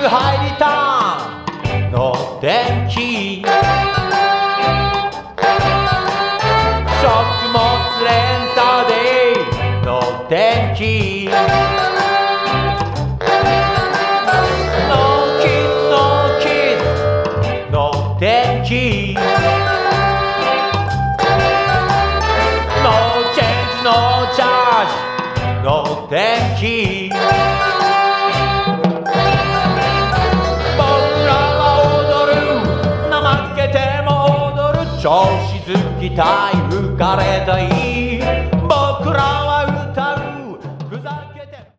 宅入りたの電気、食物連鎖での電気、ノーキスノーキスの電気、ノーチェンジノーチャージの電気、調子づきたい浮かれたい